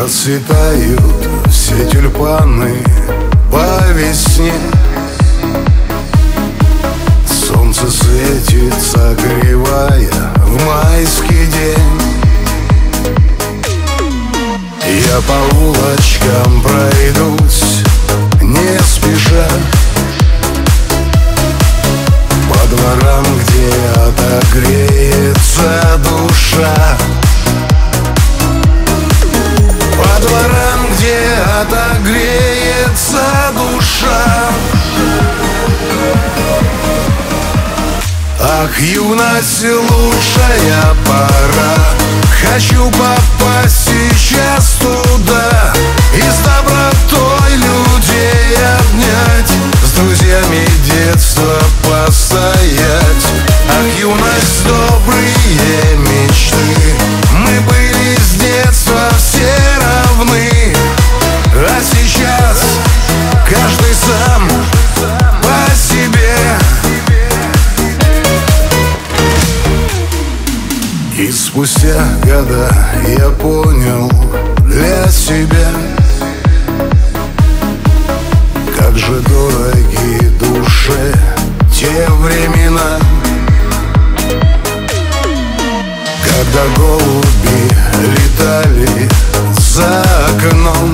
Расцветают все тюльпаны по весне. Солнце светит, согревая в майский день. Я по улочкам пройдусь, не спеша, по дворам, где отогреется душа. По дворам, где отогреется душа. Ах, юность, лучшая пора. Хочу попасть сейчас туда и с добротой людей обнять, с друзьями детства постоять. Ах, юность, добрые мечты. Мы были с детства все равны, а сейчас каждый сам по себе. И спустя года я понял для себя, как же дороги душе те времена, когда голуби летали за окном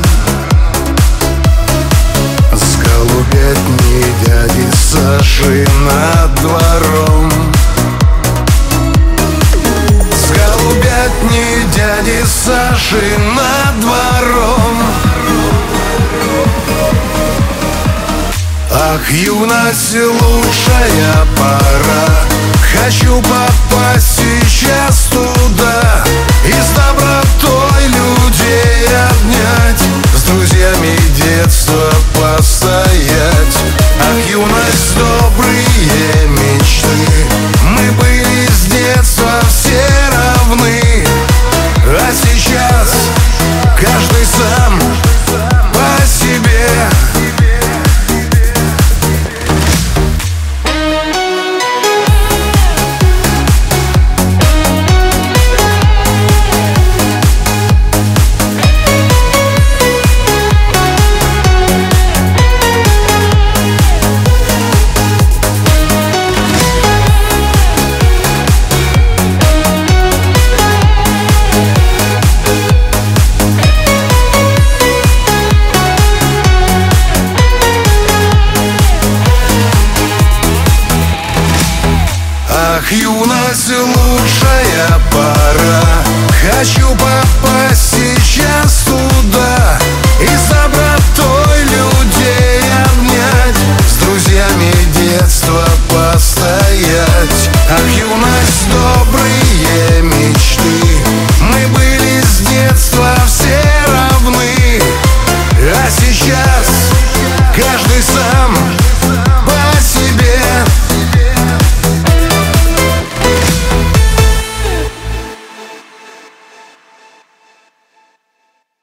с голубятней дяди Саши над двором. Голубятни дяди Саши над двором. Ах, юность, лучшая пора. Хочу попасть сейчас туда и с добротой людей обнять, с друзьями детства постоять. Ах, юность, добрые мечты. Мы были с детства все равны, а сейчас каждый сам по себе. Ах, юность, лучшая пора. Хочу попасть